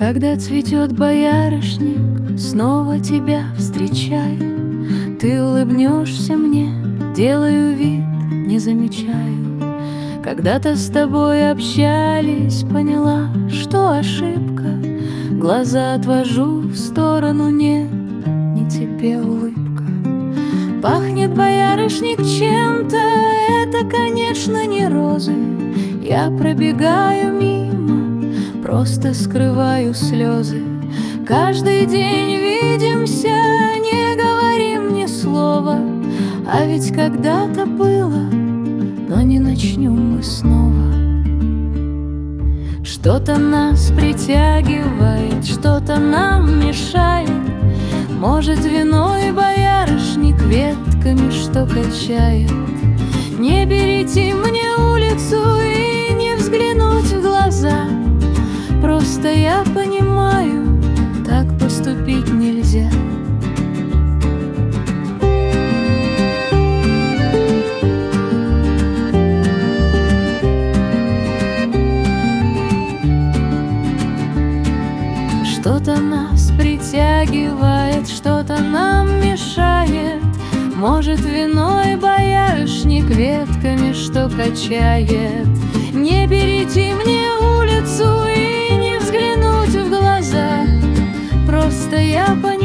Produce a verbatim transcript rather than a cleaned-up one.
Когда цветет боярышник, снова тебя встречаю. Ты улыбнешься мне, делаю вид, не замечаю. Когда-то с тобой общались, поняла, что ошибка. Глаза отвожу в сторону, нет, не тебе улыбка. Пахнет боярышник чем-то, это, конечно, не розы. Я пробегаю мимо, просто скрываю слезы. Каждый день видимся, не говорим ни слова. А ведь когда-то было, но не начнем мы снова. Что-то нас притягивает, что-то нам мешает. Может, виной боярышник ветками, что качает. Не перейти мне улицу и не взглянуть в глаза. Просто я понимаю, так поступить нельзя. Что-то нас притягивает, что-то нам мешает. Может, виной боярышник ветками, что качает. Не перейти мне улицу и не взглянуть в глаза. Просто я понимаю,